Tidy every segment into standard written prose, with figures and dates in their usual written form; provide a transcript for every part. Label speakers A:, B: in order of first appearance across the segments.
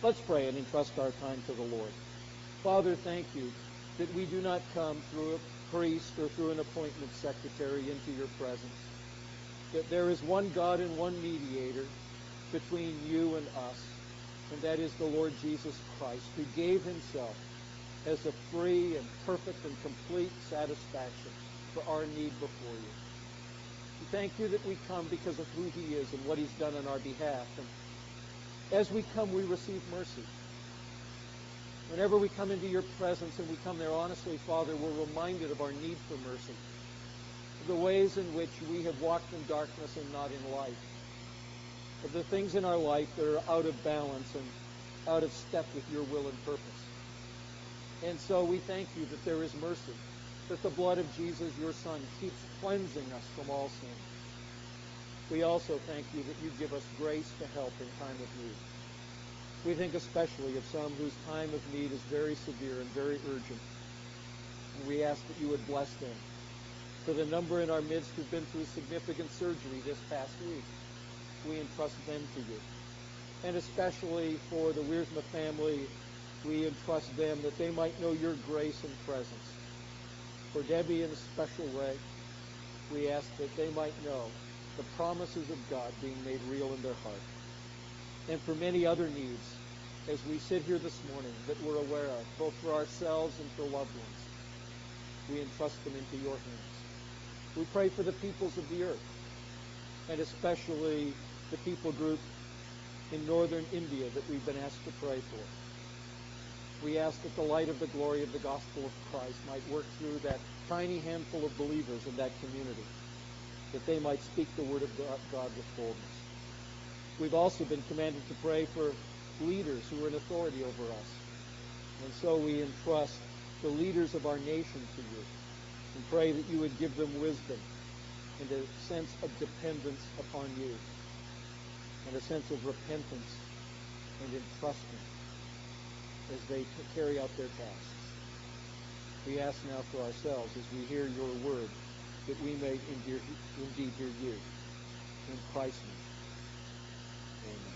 A: Let's pray and entrust our time to the Lord. Father, thank you that we do not come through a priest or through an appointment secretary into your presence. That there is one God and one mediator between you and us, and that is the Lord Jesus Christ, who gave himself as a free and perfect and complete satisfaction for our need before you. We thank you that we come because of who he is and what he's done on our behalf. And as we come, we receive mercy. Whenever we come into your presence and we come there honestly, Father, we're reminded of our need for mercy, of the ways in which we have walked in darkness and not in light, of the things in our life that are out of balance and out of step with your will and purpose. And so we thank you that there is mercy, that the blood of Jesus, your Son, keeps cleansing us from all sin. We also thank you that you give us grace to help in time of need. We think especially of some whose time of need is very severe and very urgent. And we ask that you would bless them. For the number in our midst who've been through significant surgery this past week, we entrust them to you. And especially for the Wiersma family, we entrust them that they might know your grace and presence. For Debbie in a special way, we ask that they might know the promises of God being made real in their heart. And for many other needs, as we sit here this morning, that we're aware of, both for ourselves and for loved ones, we entrust them into your hands. We pray for the peoples of the earth, and especially the people group in northern India that we've been asked to pray for. We ask that the light of the glory of the gospel of Christ might work through that tiny handful of believers in that community, that they might speak the word of God with boldness. We've also been commanded to pray for leaders who are in authority over us. And so we entrust the leaders of our nation to you and pray that you would give them wisdom and a sense of dependence upon you and a sense of repentance and entrustment as they carry out their tasks. We ask now for ourselves as we hear your word that we may indeed hear you. In Christ's name. Amen.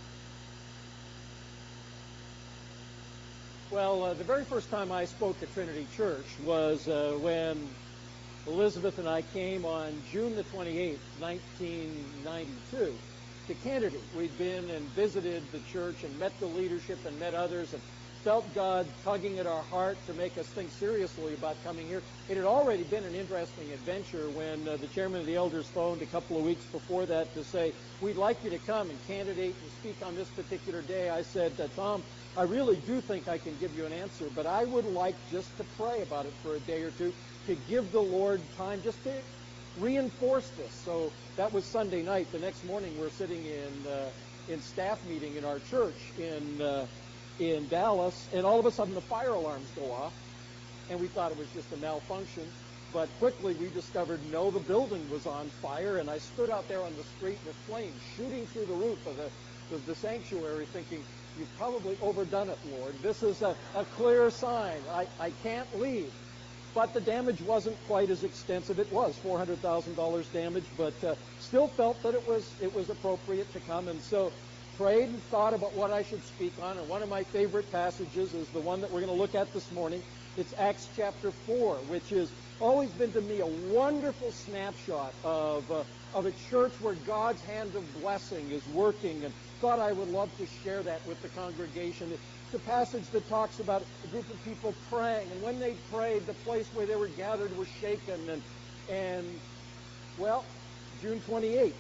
A: Well, the very first time I spoke at Trinity Church was when Elizabeth and I came on June the 28th, 1992, to Canada. We'd been and visited the church and met the leadership and met others and felt God tugging at our heart to make us think seriously about coming here. It had already been an interesting adventure when the chairman of the elders phoned a couple of weeks before that to say, we'd like you to come and candidate and speak on this particular day. I said, Tom, I really do think I can give you an answer, but I would like just to pray about it for a day or two to give the Lord time just to reinforce this. So that was Sunday night. The next morning we're sitting in staff meeting in our church in Dallas, and all of a sudden the fire alarms go off, and we thought it was just a malfunction, but quickly we discovered no, the building was on fire, and I stood out there on the street with flames shooting through the roof of the sanctuary thinking, you've probably overdone it, Lord. This is a clear sign. I can't leave. But the damage wasn't quite as extensive. It was $400,000 damage, but still felt that it was appropriate to come, and so prayed and thought about what I should speak on, and one of my favorite passages is the one that we're going to look at this morning. It's Acts chapter 4, which has always been to me a wonderful snapshot of a church where God's hand of blessing is working, and thought I would love to share that with the congregation. It's a passage that talks about a group of people praying, and when they prayed, the place where they were gathered was shaken, and well, June 28th,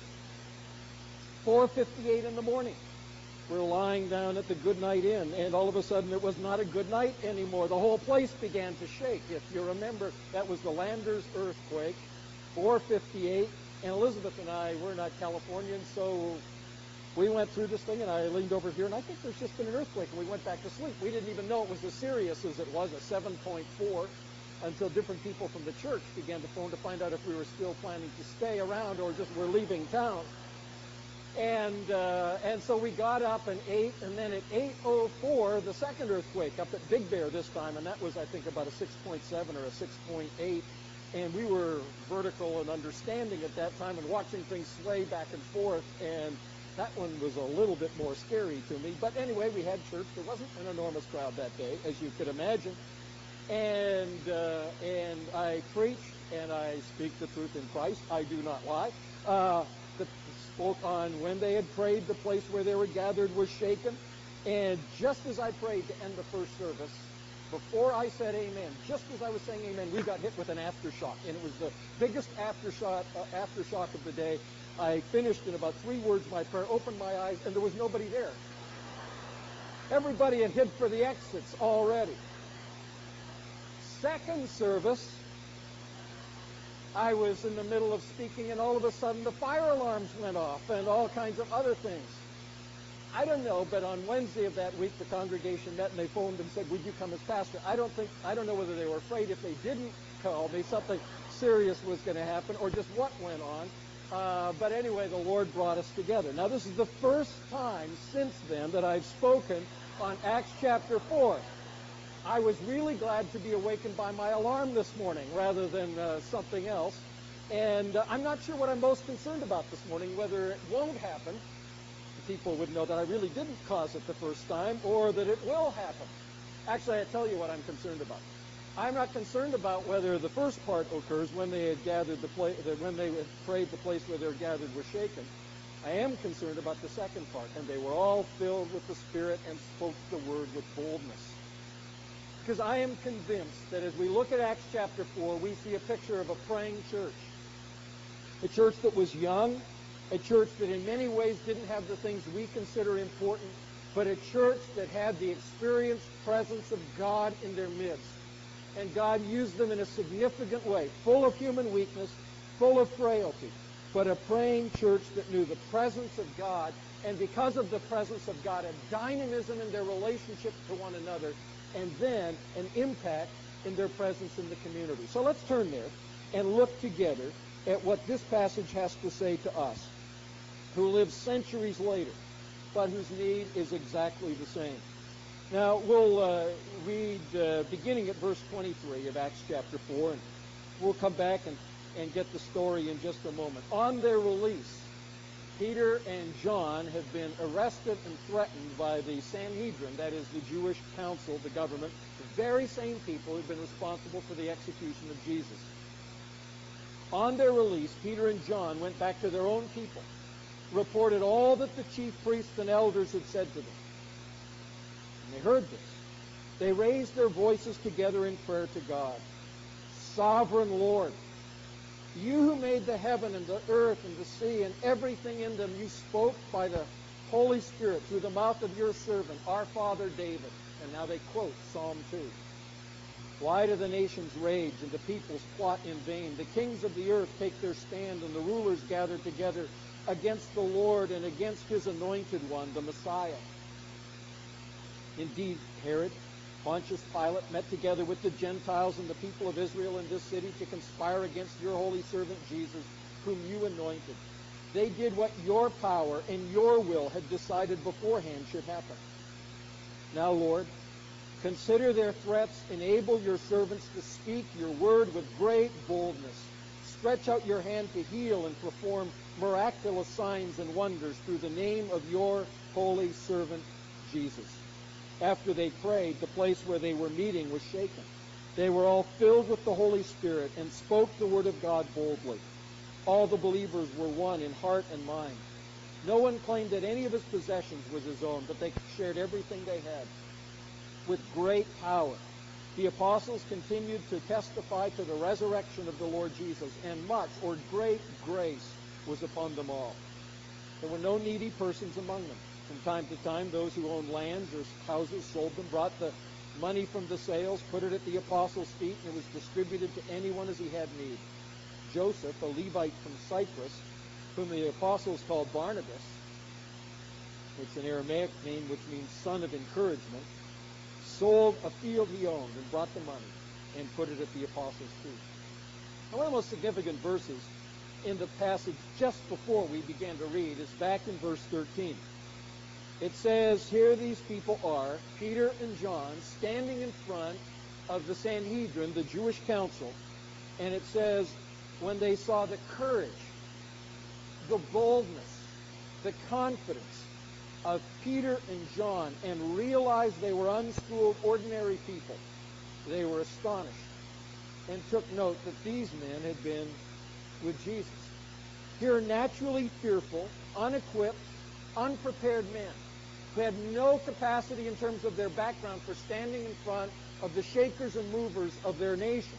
A: 4:58 in the morning. We're lying down at the Goodnight Inn, and all of a sudden it was not a good night anymore. The whole place began to shake. If you remember, that was the Landers earthquake, 4:58, and Elizabeth and I, we're not Californians, so we went through this thing, and I leaned over here, and I think there's just been an earthquake, and we went back to sleep. We didn't even know it was as serious as it was, a 7.4, until different people from the church began to phone to find out if we were still planning to stay around or just were leaving town. And so we got up and ate, and then at 8:04, the second earthquake up at Big Bear this time, and that was, I think, about a 6.7 or a 6.8. And we were vertical and understanding at that time and watching things sway back and forth. And That one was a little bit more scary to me. But anyway, we had church. There wasn't an enormous crowd that day, as you could imagine. And I preach, and I speak the truth in Christ. I do not lie. Spoke on when they had prayed, the place where they were gathered was shaken. And just as I prayed to end the first service, before I said amen, just as I was saying amen, we got hit with an aftershock. And it was the biggest aftershock of the day. I finished in about 3 words my prayer, opened my eyes, and there was nobody there. Everybody had hid for the exits already. Second service, I was in the middle of speaking, and all of a sudden the fire alarms went off and all kinds of other things. I don't know, but on Wednesday of that week, the congregation met and they phoned and said, "Would you come as pastor?" I don't know whether they were afraid if they didn't call me, something serious was going to happen, or just what went on. But anyway, the Lord brought us together. Now, this is the first time since then that I've spoken on Acts chapter 4. I was really glad to be awakened by my alarm this morning rather than something else. And I'm not sure what I'm most concerned about this morning, whether it won't happen. People would know that I really didn't cause it the first time, or that it will happen. Actually, I tell you what I'm concerned about. I'm not concerned about whether the first part occurs when they had gathered when they had prayed, the place where they were gathered was shaken. I am concerned about the second part, and they were all filled with the Spirit and spoke the word with boldness. Because I am convinced that as we look at Acts chapter 4, we see a picture of a praying church. A church that was young, a church that in many ways didn't have the things we consider important, but a church that had the experienced presence of God in their midst. And God used them in a significant way, full of human weakness, full of frailty, but a praying church that knew the presence of God, and because of the presence of God, a dynamism in their relationship to one another, and then an impact in their presence in the community. So let's turn there and look together at what this passage has to say to us, who live centuries later, but whose need is exactly the same. Now, we'll read beginning at verse 23 of Acts chapter 4, and we'll come back and get the story in just a moment. On their release, Peter and John have been arrested and threatened by the Sanhedrin, that is the Jewish council, the government, the very same people who've been responsible for the execution of Jesus. On their release, Peter and John went back to their own people, reported all that the chief priests and elders had said to them. And they heard this. They raised their voices together in prayer to God. Sovereign Lord, you who made the heaven and the earth and the sea and everything in them, you spoke by the Holy Spirit through the mouth of your servant, our father David. And now they quote Psalm 2. Why do the nations rage and the peoples plot in vain? The kings of the earth take their stand and the rulers gather together against the Lord and against his anointed one, the Messiah. Indeed, Herod, Pontius Pilate met together with the Gentiles and the people of Israel in this city to conspire against your holy servant Jesus, whom you anointed. They did what your power and your will had decided beforehand should happen. Now, Lord, consider their threats. Enable your servants to speak your word with great boldness. Stretch out your hand to heal and perform miraculous signs and wonders through the name of your holy servant Jesus. After they prayed, the place where they were meeting was shaken. They were all filled with the Holy Spirit and spoke the word of God boldly. All the believers were one in heart and mind. No one claimed that any of his possessions was his own, but they shared everything they had. With great power, the apostles continued to testify to the resurrection of the Lord Jesus, and much or great grace was upon them all. There were no needy persons among them. From time to time, those who owned lands or houses sold them, brought the money from the sales, put it at the apostles' feet, and it was distributed to anyone as he had need. Joseph, a Levite from Cyprus, whom the apostles called Barnabas, which is an Aramaic name which means son of encouragement, sold a field he owned and brought the money and put it at the apostles' feet. Now, one of the most significant verses in the passage just before we began to read is back in verse 13. It says, here these people are, Peter and John, standing in front of the Sanhedrin, the Jewish council, and it says, when they saw the courage, the boldness, the confidence of Peter and John and realized they were unschooled, ordinary people, they were astonished and took note that these men had been with Jesus. Here, naturally fearful, unequipped, unprepared men who had no capacity in terms of their background for standing in front of the shakers and movers of their nation.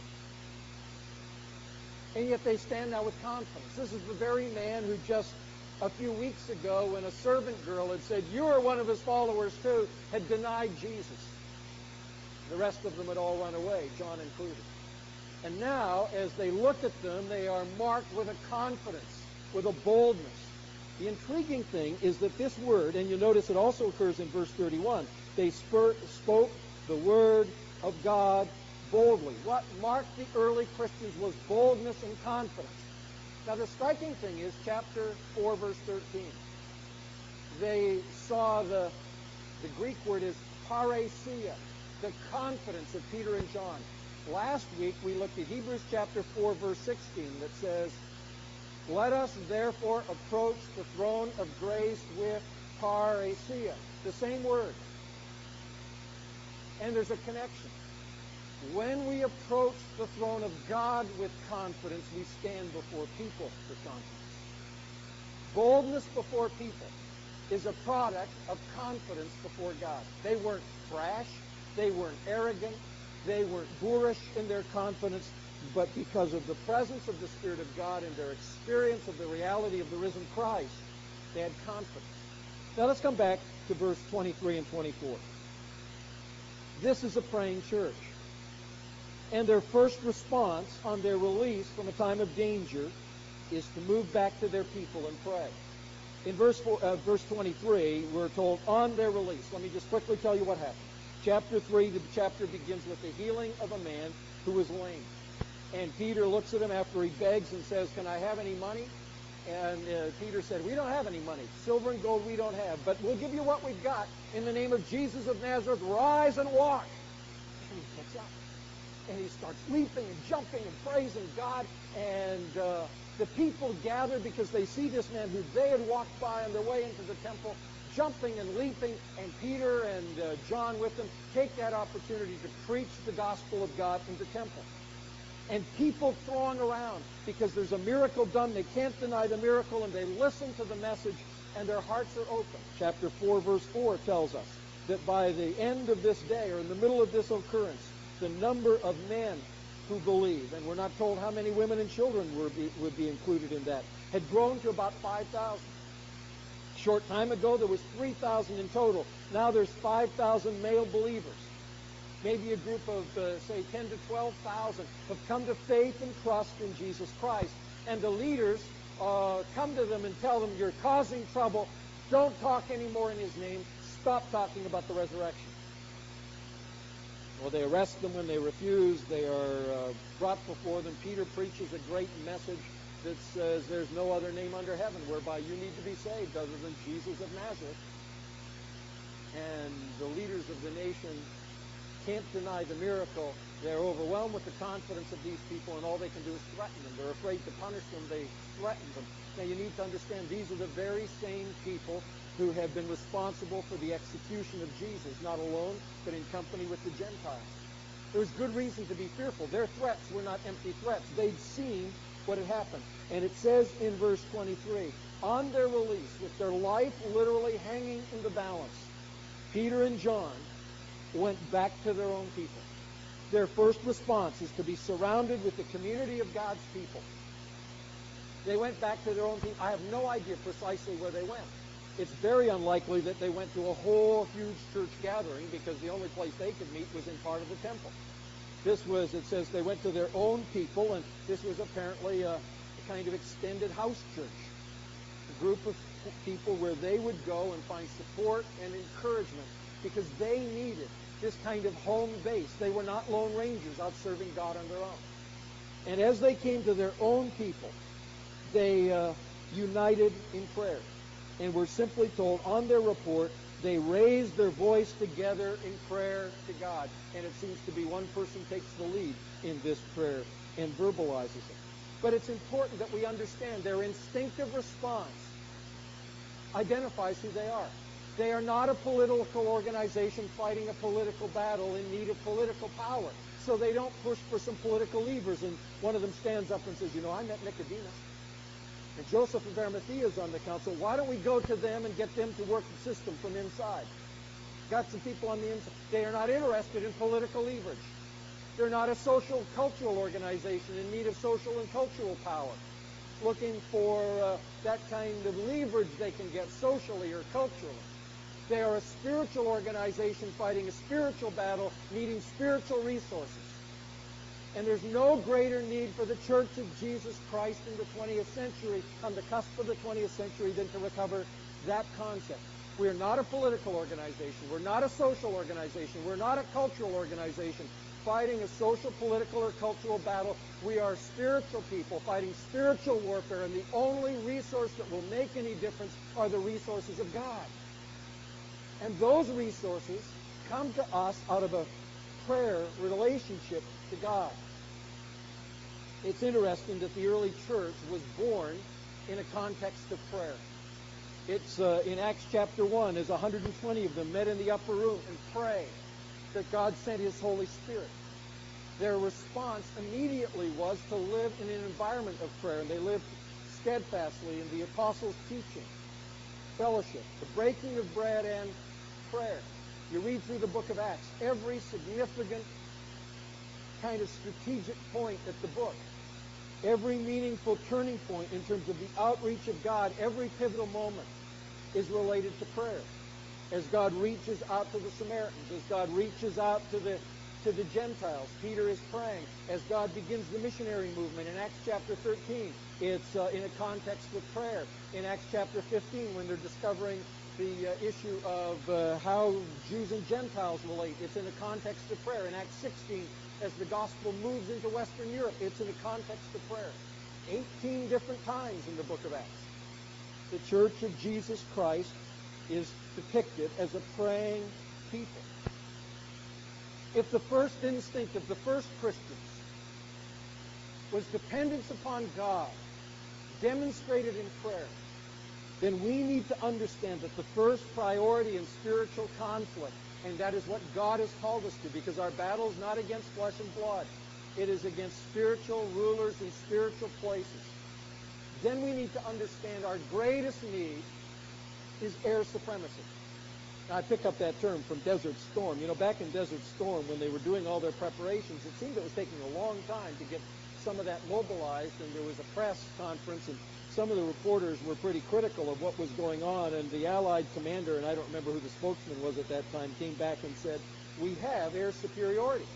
A: And yet they stand now with confidence. This is the very man who just a few weeks ago, when a servant girl had said, "You are one of his followers too," had denied Jesus. The rest of them had all run away, John included. And now, as they look at them, they are marked with a confidence, with a boldness. The intriguing thing is that this word, and you notice it also occurs in verse 31, they spoke the word of God boldly. What marked the early Christians was boldness and confidence. Now the striking thing is chapter 4, verse 13. They saw the Greek word is parousia, the confidence of Peter and John. Last week we looked at Hebrews chapter 4, verse 16 that says, "Let us therefore approach the throne of grace with parousia," the same word. And there's a connection. When we approach the throne of God with confidence, we stand before people with confidence. Boldness before people is a product of confidence before God. They weren't brash, they weren't arrogant, they weren't boorish in their confidence, but because of the presence of the Spirit of God and their experience of the reality of the risen Christ, they had confidence. Now let's come back to verse 23 and 24. This is a praying church. And their first response on their release from a time of danger is to move back to their people and pray. In verse 23, we're told, on their release. Let me just quickly tell you what happened. Chapter 3, the chapter begins with the healing of a man who was lame. And Peter looks at him after he begs and says, "Can I have any money?" And Peter said, "We don't have any money. Silver and gold we don't have, but we'll give you what we've got. In the name of Jesus of Nazareth, rise and walk." And he gets up. And he starts leaping and jumping and praising God. And the people gather because they see this man who they had walked by on their way into the temple, jumping and leaping. And Peter and John with them take that opportunity to preach the gospel of God in the temple. And people throng around because there's a miracle done. They can't deny the miracle, and they listen to the message, and their hearts are open. Chapter 4, verse 4 tells us that by the end of this day, or in the middle of this occurrence, the number of men who believe, and we're not told how many women and children would be included in that, had grown to about 5,000. A short time ago, there was 3,000 in total. Now there's 5,000 male believers. Maybe a group of, say, 10 to 12,000 have come to faith and trust in Jesus Christ. And the leaders come to them and tell them, "You're causing trouble. Don't talk anymore in his name. Stop talking about the resurrection." Well, they arrest them when they refuse. They are brought before them. Peter preaches a great message that says there's no other name under heaven whereby you need to be saved other than Jesus of Nazareth. And the leaders of the nation can't deny the miracle. They're overwhelmed with the confidence of these people, and all they can do is threaten them. They're afraid to punish them. They threaten them. Now, you need to understand, these are the very same people who have been responsible for the execution of Jesus, not alone, but in company with the Gentiles. There's good reason to be fearful. Their threats were not empty threats. They'd seen what had happened. And it says in verse 23, on their release, with their life literally hanging in the balance, Peter and John went back to their own people. Their first response is to be surrounded with the community of God's people. They went back to their own people. I have no idea precisely where they went. It's very unlikely that they went to a whole huge church gathering, because the only place they could meet was in part of the temple. This was, it says, they went to their own people, and this was apparently a kind of extended house church. A group of people where they would go and find support and encouragement, because they needed this kind of home base. They were not lone rangers out serving God on their own. And as they came to their own people, they united in prayer. And we're simply told on their report, they raised their voice together in prayer to God. And it seems to be one person takes the lead in this prayer and verbalizes it. But it's important that we understand their instinctive response identifies who they are. They are not a political organization fighting a political battle in need of political power. So they don't push for some political levers. And one of them stands up and says, I met Nicodemus. And Joseph of Arimathea is on the council. Why don't we go to them and get them to work the system from inside? Got some people on the inside. They are not interested in political leverage. They're not a social cultural organization in need of social and cultural power, looking for that kind of leverage they can get socially or culturally. They are a spiritual organization fighting a spiritual battle, needing spiritual resources. And there's no greater need for the Church of Jesus Christ in the 20th century, on the cusp of the 20th century, than to recover that concept. We're not a political organization. We're not a social organization. We're not a cultural organization fighting a social, political, or cultural battle. We are spiritual people fighting spiritual warfare, and the only resource that will make any difference are the resources of God. And those resources come to us out of a prayer relationship to God. It's interesting that the early church was born in a context of prayer. It's in Acts chapter 1, as 120 of them met in the upper room and prayed that God sent His Holy Spirit. Their response immediately was to live in an environment of prayer, and they lived steadfastly in the apostles' teaching, fellowship, the breaking of bread, and prayer. You read through the book of Acts, every significant kind of strategic point at the book, every meaningful turning point in terms of the outreach of God, every pivotal moment is related to prayer. As God reaches out to the Samaritans, as God reaches out to the Gentiles, Peter is praying. As God begins the missionary movement in Acts chapter 13, it's in a context of prayer. In Acts chapter 15, when they're discovering the issue of how Jews and Gentiles relate, it's in a context of prayer. In Acts 16, as the gospel moves into Western Europe, it's in the context of prayer. 18 different times in the book of Acts, the Church of Jesus Christ is depicted as a praying people. If the first instinct of the first Christians was dependence upon God, demonstrated in prayer, then we need to understand that the first priority in spiritual conflict, and that is what God has called us to, because our battle is not against flesh and blood. It is against spiritual rulers in spiritual places. Then we need to understand our greatest need is air supremacy. Now, I pick up that term from Desert Storm. Back in Desert Storm, when they were doing all their preparations, it seemed it was taking a long time to get some of that mobilized, and there was a press conference, and some of the reporters were pretty critical of what was going on, and the Allied commander, and I don't remember who the spokesman was at that time, came back and said, "We have air superiority,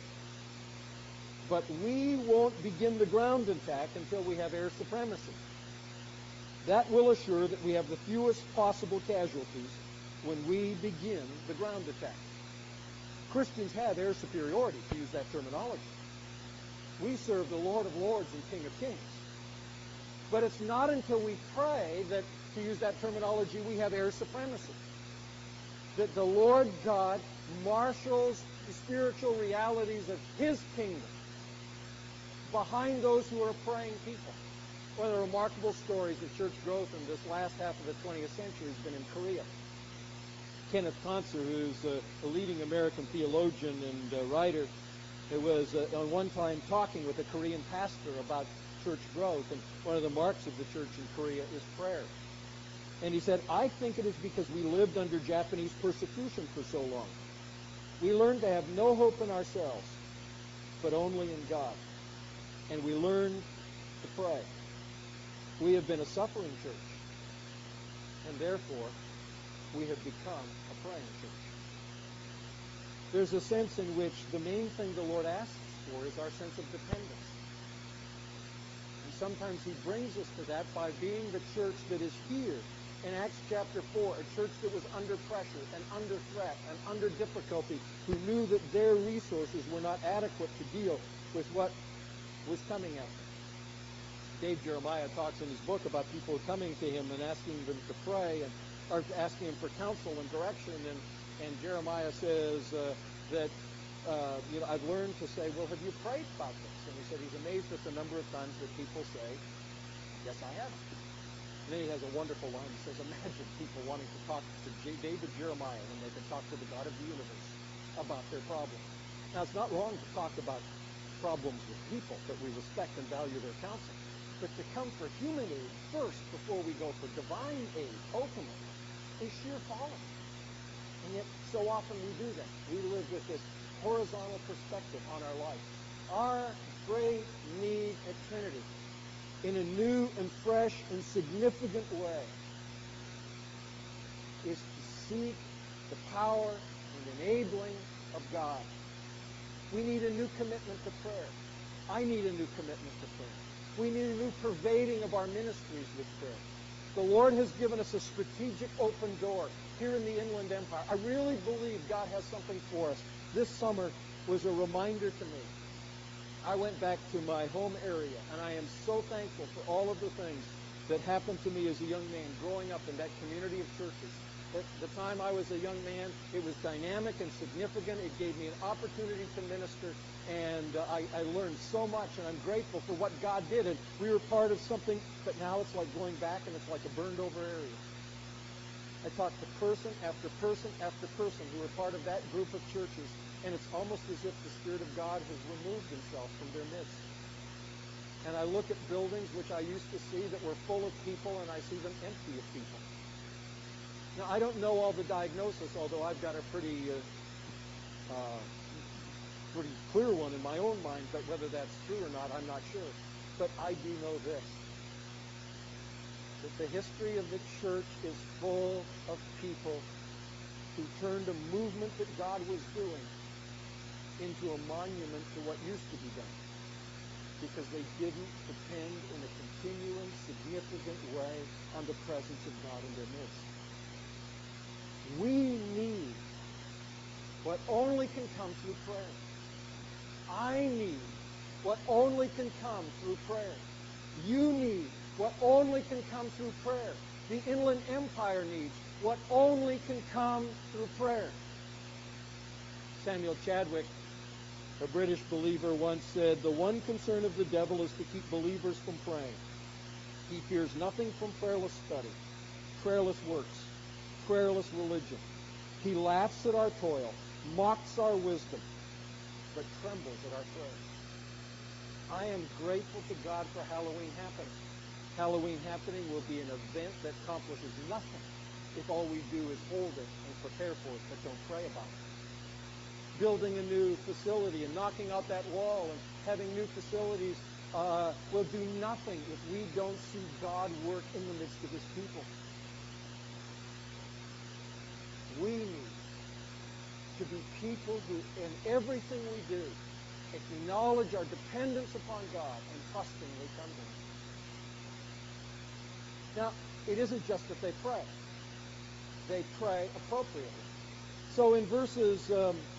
A: but we won't begin the ground attack until we have air supremacy. That will assure that we have the fewest possible casualties when we begin the ground attack." Christians have air superiority, to use that terminology. We serve the Lord of Lords and King of Kings. But it's not until we pray that, to use that terminology, we have air supremacy. That the Lord God marshals the spiritual realities of His kingdom behind those who are praying people. One of the remarkable stories of church growth in this last half of the 20th century has been in Korea. Kenneth Kantzer, who's a leading American theologian and writer, was on one time talking with a Korean pastor about church growth, and one of the marks of the church in Korea is prayer. And he said, "I think it is because we lived under Japanese persecution for so long. We learned to have no hope in ourselves, but only in God. And we learned to pray. We have been a suffering church, and therefore we have become a praying church." There's a sense in which the main thing the Lord asks for is our sense of dependence. And sometimes He brings us to that by being the church that is here in Acts chapter 4, a church that was under pressure and under threat and under difficulty, who knew that their resources were not adequate to deal with what was coming at them. Dave Jeremiah talks in his book about people coming to him and asking them to pray, and or asking him for counsel and direction, and Jeremiah says that I've learned to say, "Well, have you prayed about this?" And he said he's amazed at the number of times that people say, "Yes, I have." And then he has a wonderful line. He says, imagine people wanting to talk to David Jeremiah when they can talk to the God of the universe about their problems. Now, it's not wrong to talk about problems with people that we respect and value their counsel. But to come for human aid first before we go for divine aid, ultimately, is sheer folly. And yet, so often we do that. We live with this horizontal perspective on our life. Our great need at Trinity, in a new and fresh and significant way, is to seek the power and enabling of God. We need a new commitment to prayer. I need a new commitment to prayer. We need a new pervading of our ministries with prayer. The Lord has given us a strategic open door here in the Inland Empire. I really believe God has something for us. This summer was a reminder to me. I went back to my home area, and I am so thankful for all of the things that happened to me as a young man growing up in that community of churches. At the time I was a young man, it was dynamic and significant. It gave me an opportunity to minister, and I learned so much, and I'm grateful for what God did. And we were part of something, but now it's like going back, and it's like a burned-over area. I talked to person after person after person who were part of that group of churches, and it's almost as if the Spirit of God has removed himself from their midst. And I look at buildings which I used to see that were full of people, and I see them empty of people. Now, I don't know all the diagnosis, although I've got a pretty clear one in my own mind, but whether that's true or not, I'm not sure. But I do know this, that the history of the church is full of people who turned a movement that God was doing into a monument to what used to be done, because they didn't depend in a continuing, significant way on the presence of God in their midst. We need what only can come through prayer. I need what only can come through prayer. You need what only can come through prayer. The Inland Empire needs what only can come through prayer. Samuel Chadwick, a British believer, once said, "The one concern of the devil is to keep believers from praying. He fears nothing from prayerless study, prayerless works, prayerless religion. He laughs at our toil, mocks our wisdom, but trembles at our prayer." I am grateful to God for Halloween happening. Halloween happening will be an event that accomplishes nothing if all we do is hold it and prepare for it, but don't pray about it. Building a new facility and knocking out that wall and having new facilities will do nothing if we don't see God work in the midst of his people. We need to be people who, in everything we do, acknowledge our dependence upon God and trustingly come to him. Now, it isn't just that they pray. They pray appropriately. So in verses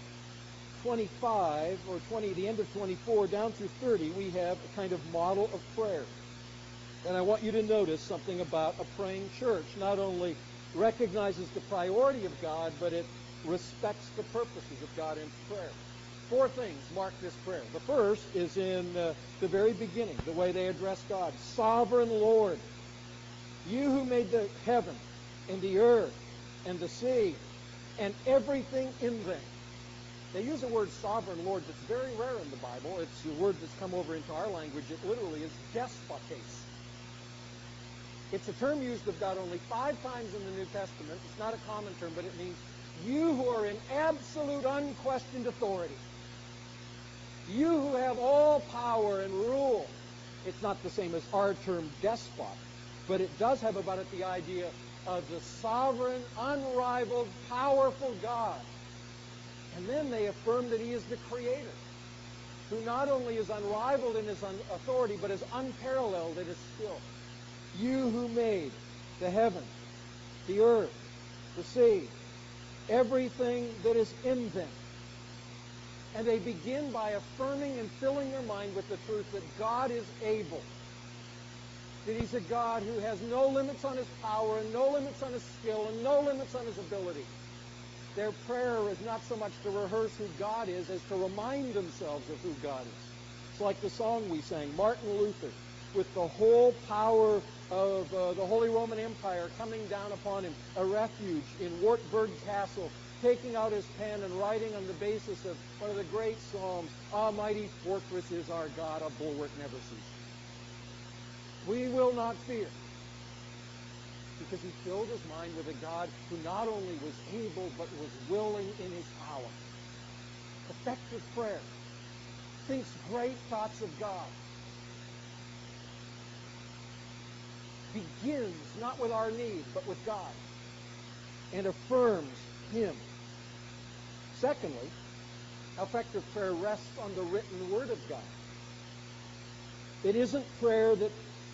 A: 25 or 20, the end of 24 down through 30, we have a kind of model of prayer. And I want you to notice something about a praying church. Not only recognizes the priority of God, but it respects the purposes of God in prayer. 4 things mark this prayer. The first is in the very beginning, the way they address God. Sovereign Lord, you who made the heaven and the earth and the sea and everything in them. They use the word sovereign Lord that's very rare in the Bible. It's a word that's come over into our language. It literally is despotes. It's a term used of God only 5 times in the New Testament. It's not a common term, but it means you who are in absolute unquestioned authority. You who have all power and rule. It's not the same as our term despot, but it does have about it the idea of the sovereign, unrivaled, powerful God. And then they affirm that he is the creator, who not only is unrivaled in his authority, but is unparalleled in his skill. You who made the heaven, the earth, the sea, everything that is in them. And they begin by affirming and filling their mind with the truth that God is able. That he's a God who has no limits on his power and no limits on his skill and no limits on his ability. Their prayer is not so much to rehearse who God is as to remind themselves of who God is. It's like the song we sang, Martin Luther, with the whole power of the Holy Roman Empire coming down upon him, a refuge in Wartburg Castle, taking out his pen and writing on the basis of one of the great psalms, "A mighty fortress is our God, a bulwark never ceases." We will not fear, because he filled his mind with a God who not only was able, but was willing in his power. Effective prayer thinks great thoughts of God. Begins not with our need, but with God, and affirms him. Secondly, effective prayer rests on the written word of God. It isn't prayer that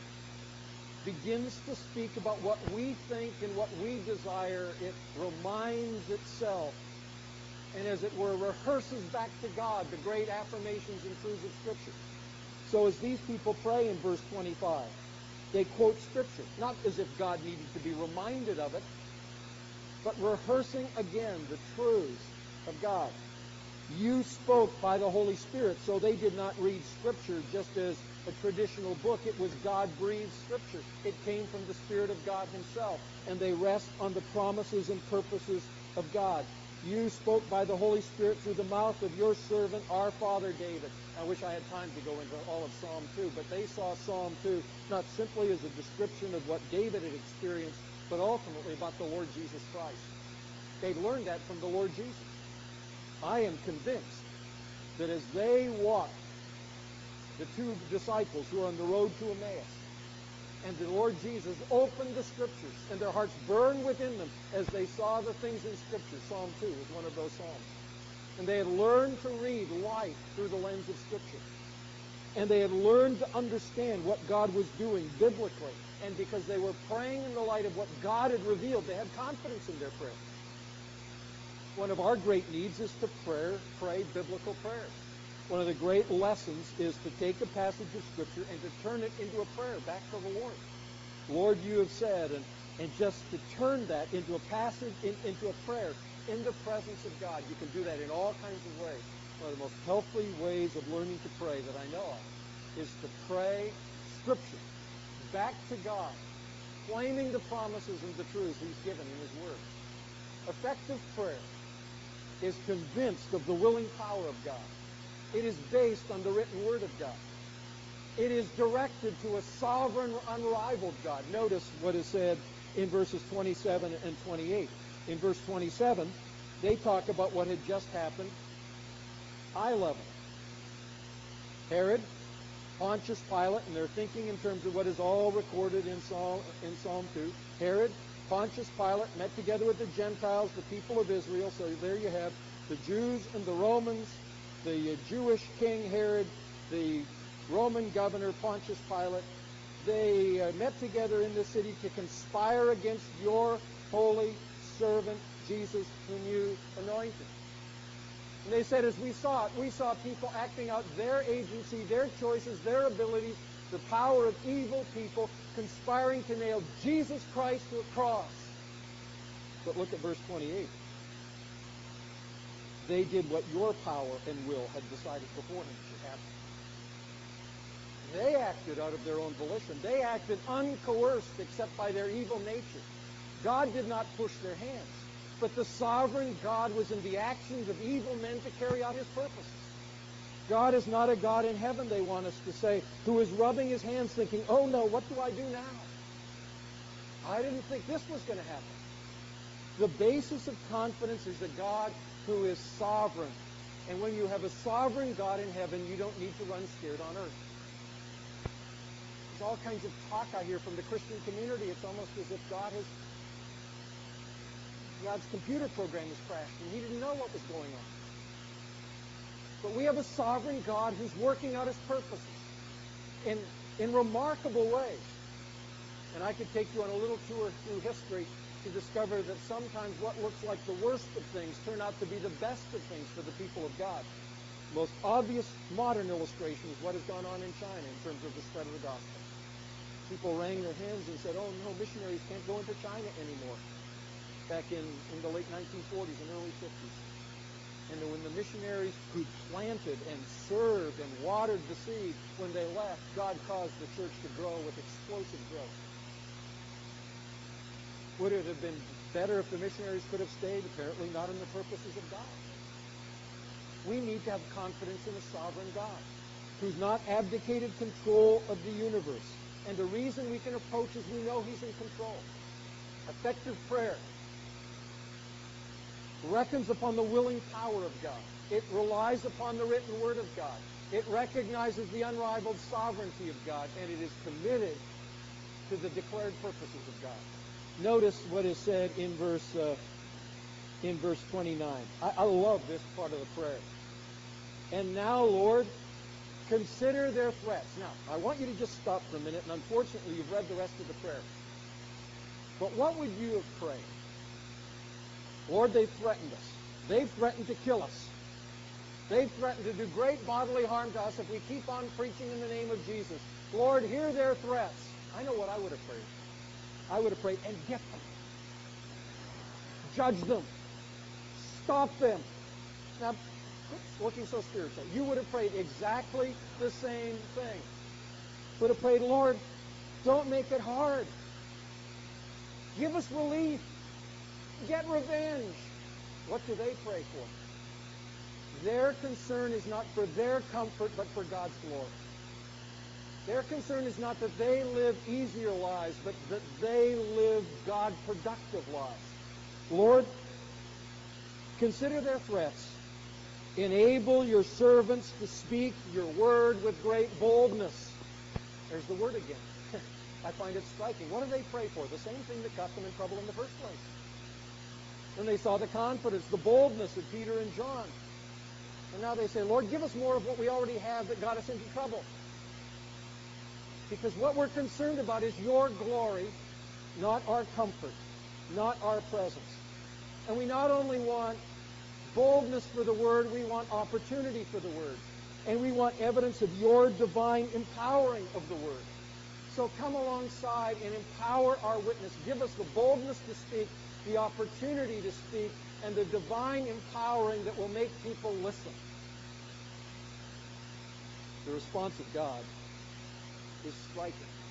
A: begins to speak about what we think and what we desire. It reminds itself and, as it were, rehearses back to God the great affirmations and truths of Scripture. So as these people pray in verse 25, they quote Scripture, not as if God needed to be reminded of it, but rehearsing again the truths of God. You spoke by the Holy Spirit, so they did not read Scripture just as a traditional book. It was God-breathed Scripture. It came from the Spirit of God himself, and they rest on the promises and purposes of God. You spoke by the Holy Spirit through the mouth of your servant, our father David. I wish I had time to go into all of Psalm 2, but they saw Psalm 2 not simply as a description of what David had experienced, but ultimately about the Lord Jesus Christ. They learned that from the Lord Jesus. I am convinced that as they walked, the two disciples who were on the road to Emmaus, and the Lord Jesus opened the Scriptures, and their hearts burned within them as they saw the things in Scripture. Psalm 2 is one of those psalms. And they had learned to read life through the lens of Scripture. And they had learned to understand what God was doing biblically. And because they were praying in the light of what God had revealed, they had confidence in their prayer. One of our great needs is to pray biblical prayers. One of the great lessons is to take a passage of Scripture and to turn it into a prayer back to the Lord. Lord, you have said, and just to turn that into a passage, into a prayer in the presence of God. You can do that in all kinds of ways. One of the most healthy ways of learning to pray that I know of is to pray Scripture back to God, claiming the promises and the truths he's given in his Word. Effective prayer is convinced of the willing power of God. It is based on the written Word of God. It is directed to a sovereign, unrivaled God. Notice what is said in verses 27 and 28. In verse 27, they talk about what had just happened. Eye level. Herod, Pontius Pilate, and they're thinking in terms of what is all recorded in Psalm 2. Herod, Pontius Pilate met together with the Gentiles, the people of Israel. So there you have the Jews and the Romans, the Jewish king Herod, the Roman governor Pontius Pilate. They met together in the city to conspire against your holy servant Jesus, whom you anointed. And they said, as we saw it, we saw people acting out their agency, their choices, their abilities, the power of evil people conspiring to nail Jesus Christ to a cross. But look at verse 28. They did what your power and will had decided beforehand should happen. They acted out of their own volition. They acted uncoerced except by their evil nature. God did not push their hands. But the sovereign God was in the actions of evil men to carry out his purposes. God is not a God in heaven, they want us to say, who is rubbing his hands thinking, oh no, what do I do now? I didn't think this was going to happen. The basis of confidence is a God who is sovereign. And when you have a sovereign God in heaven, you don't need to run scared on earth. There's all kinds of talk I hear from the Christian community. It's almost as if God's computer program has crashed and he didn't know what was going on. But we have a sovereign God who's working out his purposes in remarkable ways. And I could take you on a little tour through history to discover that sometimes what looks like the worst of things turn out to be the best of things for the people of God. The most obvious modern illustration is what has gone on in China in terms of the spread of the gospel. People wrung their hands and said, oh no, missionaries can't go into China anymore. Back in the late 1940s and early 50s. And when the missionaries who planted and served and watered the seed, when they left, God caused the church to grow with explosive growth. Would it have been better if the missionaries could have stayed? Apparently not in the purposes of God. We need to have confidence in a sovereign God who's not abdicated control of the universe. And the reason we can approach is we know He's in control. Effective prayer reckons upon the willing power of God. It relies upon the written word of God. It recognizes the unrivaled sovereignty of God, and it is committed to the declared purposes of God. Notice what is said in verse 29. I love this part of the prayer. And now, Lord, consider their threats. Now, I want you to just stop for a minute, and unfortunately, you've read the rest of the prayer. But what would you have prayed? Lord, they've threatened us. They've threatened to kill us. They've threatened to do great bodily harm to us if we keep on preaching in the name of Jesus. Lord, hear their threats. I know what I would have prayed. I would have prayed, and get them. Judge them. Stop them. Now, looking so spiritual, you would have prayed exactly the same thing. Would have prayed, Lord, don't make it hard. Give us relief. Get revenge. What do they pray for? Their concern is not for their comfort, but for God's glory. Their concern is not that they live easier lives, but that they live God-productive lives. Lord, consider their threats. Enable your servants to speak your word with great boldness. There's the word again. I find it striking. What do they pray for? The same thing that got them in trouble in the first place. When they saw the confidence, the boldness of Peter and John. And now they say, Lord, give us more of what we already have that got us into trouble. Because what we're concerned about is your glory, not our comfort, not our presence. And we not only want boldness for the word, we want opportunity for the word. And we want evidence of your divine empowering of the word. So come alongside and empower our witness. Give us the boldness to speak, the opportunity to speak, and the divine empowering that will make people listen. The response of God is striking.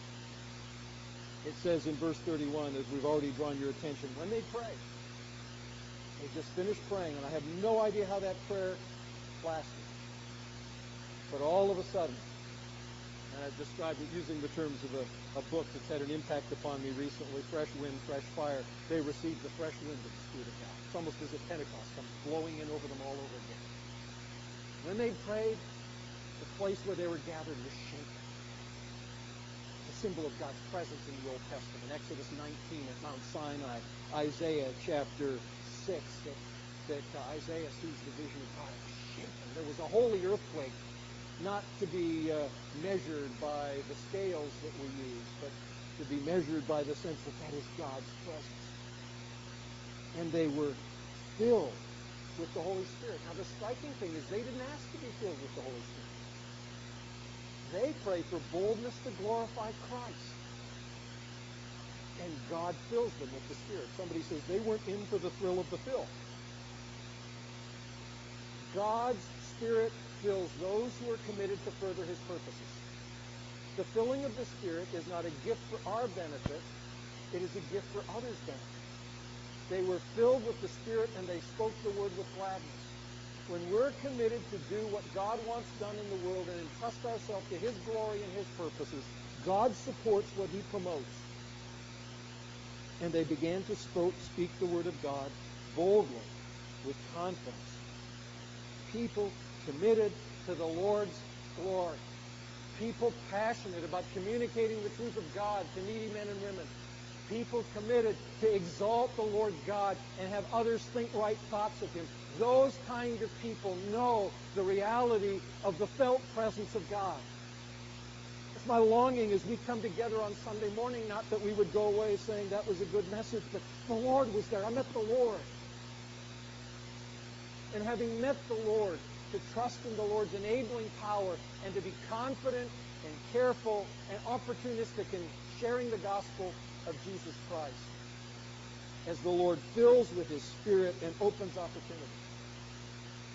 A: It says in verse 31, as we've already drawn your attention, when they pray, they just finished praying, and I have no idea how that prayer lasted. But all of a sudden, and I've described it using the terms of a book that's had an impact upon me recently, Fresh Wind, Fresh Fire. They received the fresh wind of the Spirit of God. It's almost as if Pentecost comes blowing in over them all over again. When they prayed, the place where they were gathered was shaken. The symbol of God's presence in the Old Testament. Exodus 19 at Mount Sinai, Isaiah chapter 6, that Isaiah sees the vision of God shaken. There was a holy earthquake, not to be measured by the scales that we use, but to be measured by the sense that that is God's presence. And they were filled with the Holy Spirit. Now the striking thing is they didn't ask to be filled with the Holy Spirit. They pray for boldness to glorify Christ. And God fills them with the Spirit. Somebody says they weren't in for the thrill of the fill. God's Spirit fills those who are committed to further His purposes. The filling of the Spirit is not a gift for our benefit. It is a gift for others' benefit. They were filled with the Spirit and they spoke the word with gladness. When we're committed to do what God wants done in the world and entrust ourselves to His glory and His purposes, God supports what He promotes. And they began to speak the word of God boldly, with confidence. People committed to the Lord's glory. People passionate about communicating the truth of God to needy men and women. People committed to exalt the Lord God and have others think right thoughts of Him. Those kind of people know the reality of the felt presence of God. It's my longing as we come together on Sunday morning, not that we would go away saying that was a good message, but the Lord was there. I met the Lord. And having met the Lord, to trust in the Lord's enabling power and to be confident and careful and opportunistic in sharing the gospel of Jesus Christ as the Lord fills with His Spirit and opens opportunity.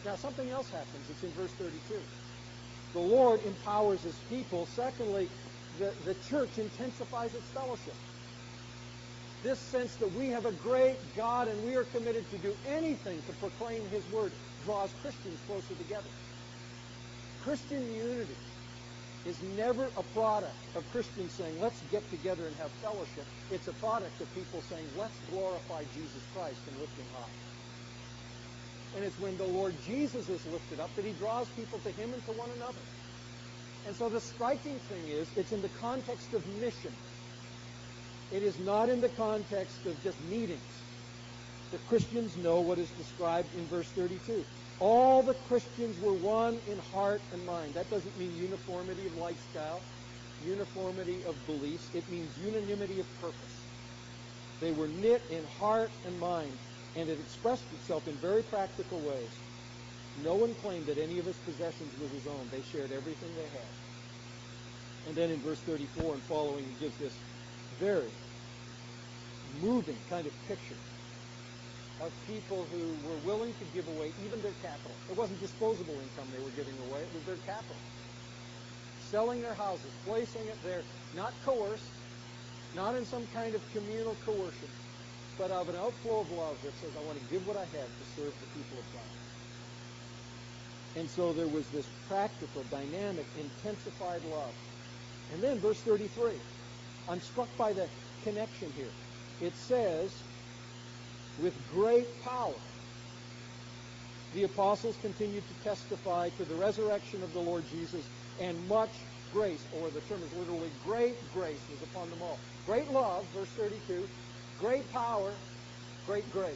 A: Now, something else happens. It's in verse 32. The Lord empowers His people. Secondly, the church intensifies its fellowship. This sense that we have a great God and we are committed to do anything to proclaim His word draws Christians closer together. Christian unity is never a product of Christians saying, let's get together and have fellowship. It's a product of people saying, let's glorify Jesus Christ and lift Him high. And it's when the Lord Jesus is lifted up that He draws people to Him and to one another. And so the striking thing is, it's in the context of mission. It is not in the context of just meetings. The Christians know what is described in verse 32. All the Christians were one in heart and mind. That doesn't mean uniformity of lifestyle, uniformity of beliefs. It means unanimity of purpose. They were knit in heart and mind, and it expressed itself in very practical ways. No one claimed that any of his possessions was his own. They shared everything they had. And then in verse 34 and following, he gives this very moving kind of picture of people who were willing to give away even their capital. It wasn't disposable income they were giving away, it was their capital. Selling their houses, placing it there, not coerced, not in some kind of communal coercion, but of an outflow of love that says, I want to give what I have to serve the people of God. And so there was this practical, dynamic, intensified love. And then verse 33. I'm struck by the connection here. It says, with great power, the apostles continued to testify to the resurrection of the Lord Jesus, and much grace, or the term is literally great grace, was upon them all. Great love, verse 32, great power, great grace.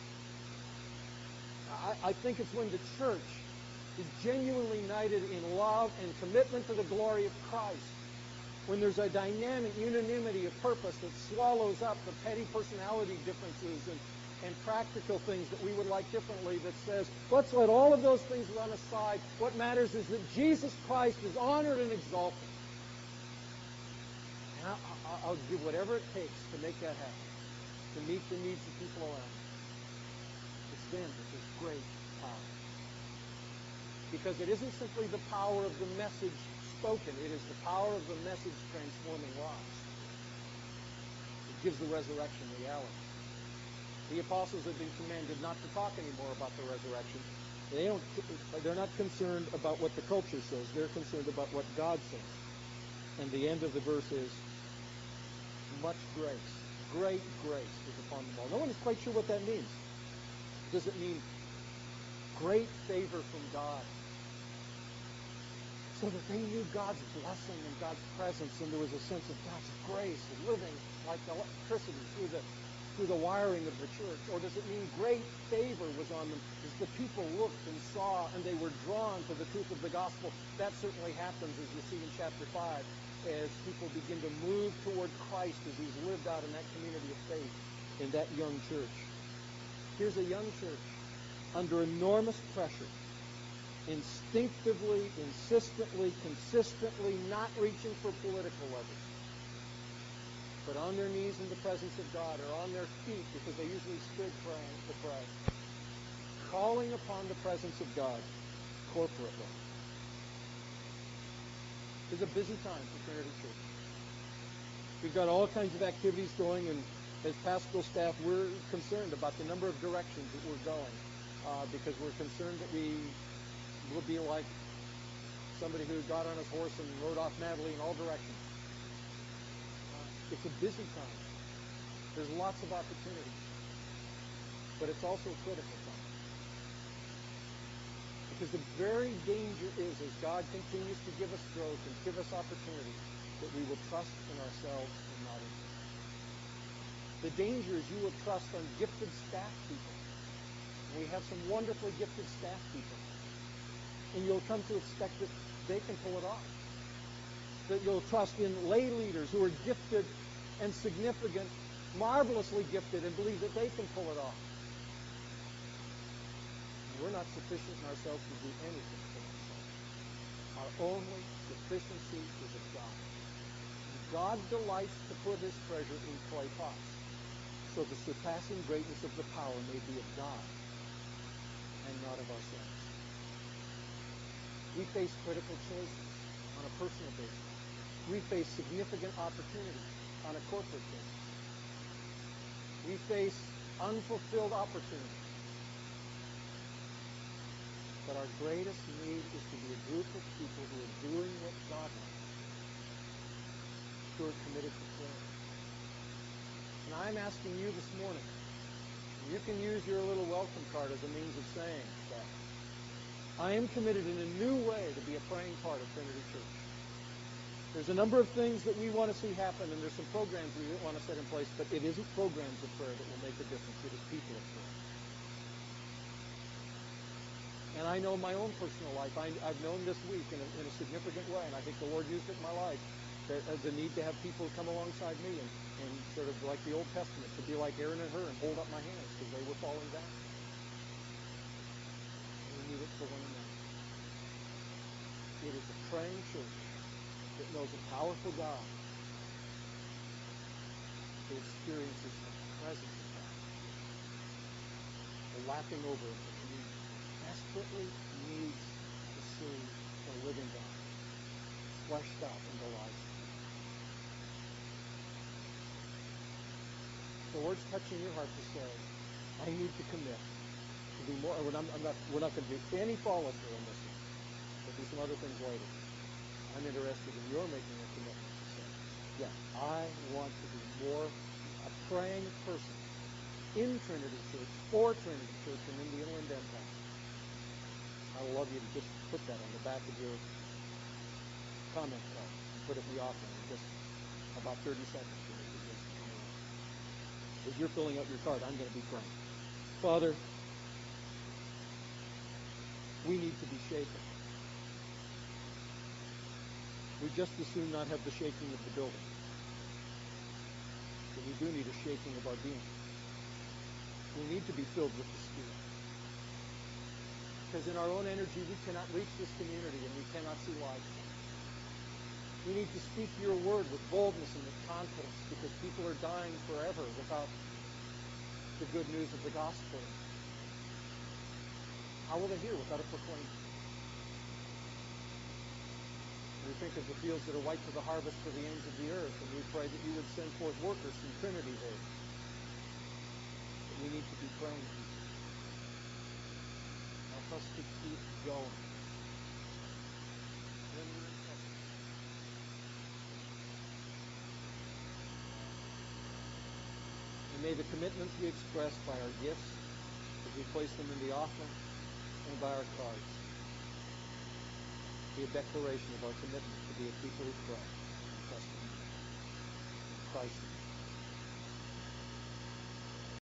A: I think it's when the church is genuinely united in love and commitment to the glory of Christ, when there's a dynamic unanimity of purpose that swallows up the petty personality differences and practical things that we would like differently, that says, let's let all of those things run aside. What matters is that Jesus Christ is honored and exalted. And I'll give whatever it takes to make that happen, to meet the needs of people around me. It's then that there's great power. Because it isn't simply the power of the message spoken. It is the power of the message transforming lives. It gives the resurrection reality. The apostles had been commanded not to talk anymore about the resurrection. They're not concerned about what the culture says. They're concerned about what God says. And the end of the verse is, much grace, great grace was upon them all. No one is quite sure what that means. Does it mean great favor from God, so that they knew God's blessing and God's presence, and there was a sense of God's grace living like electricity through the wiring of the church? Or does it mean great favor was on them as the people looked and saw and they were drawn to the truth of the gospel? That certainly happens, as you see in chapter 5, as people begin to move toward Christ as He's lived out in that community of faith in that young church. Here's a young church under enormous pressure, instinctively, insistently, consistently not reaching for political leverage, but on their knees in the presence of God, or on their feet because they usually stood praying to pray, calling upon the presence of God corporately. It's a busy time for Trinity Church. We've got all kinds of activities going, and as pastoral staff, we're concerned about the number of directions that we're going, because we're concerned that we will be like somebody who got on his horse and rode off madly in all directions. It's a busy time. There's lots of opportunities. But it's also a critical time. Because the very danger is, as God continues to give us growth and give us opportunities, that we will trust in ourselves and not in Him. The danger is you will trust on gifted staff people. And we have some wonderfully gifted staff people. And you'll come to expect that they can pull it off. That you'll trust in lay leaders who are gifted and significant, marvelously gifted, and believe that they can pull it off. And we're not sufficient in ourselves to do anything for ourselves. Our only sufficiency is of God. And God delights to put His treasure in clay pots, so the surpassing greatness of the power may be of God and not of ourselves. We face critical choices on a personal basis. We face significant opportunities on a corporate basis. We face unfulfilled opportunities. But our greatest need is to be a group of people who are doing what God wants, who are committed to prayer. And I'm asking you this morning, and you can use your little welcome card as a means of saying that I am committed in a new way to be a praying part of Trinity Church. There's a number of things that we want to see happen, and there's some programs we want to set in place, but it isn't programs of prayer that will make a difference. It is people of prayer. And I know my own personal life. I've known this week in a significant way, and I think the Lord used it in my life, the need to have people come alongside me and sort of like the Old Testament, to be like Aaron and Hur and hold up my hands because they were falling down. And we need it for one another. It is a praying church that knows a powerful God, that experiences the presence of God, the lapping over of the community, desperately needs to see the living God fleshed out in the lives of people. The Lord's touching your heart to say, I need to commit to be more. We're not going to do any follow-through on this one. There'll be some other things later. I'm interested in your making a commitment to say, yes, I want to be more a praying person in Trinity Church, for Trinity Church, and in the Inland Empire. I would love you to just put that on the back of your comment card and put it in the offering in just about 30 seconds when it begins to come around. As you're filling out your card, I'm going to be praying. Father, we need to be shaken. We just as soon not have the shaking of the building. But we do need a shaking of our being. We need to be filled with the Spirit. Because in our own energy, we cannot reach this community and we cannot see life. We need to speak your word with boldness and with confidence because people are dying forever without the good news of the gospel. How will they hear without a proclaimer? We think of the fields that are white to the harvest for the ends of the earth, and we pray that you would send forth workers from Trinity there. But we need to be praying people. Help us to keep going. When we're in trouble. And may the commitments we express by our gifts, as we place them in the offering, and by our cards, be a declaration of our commitment to be a people who pray and trust in you. In Christ's name.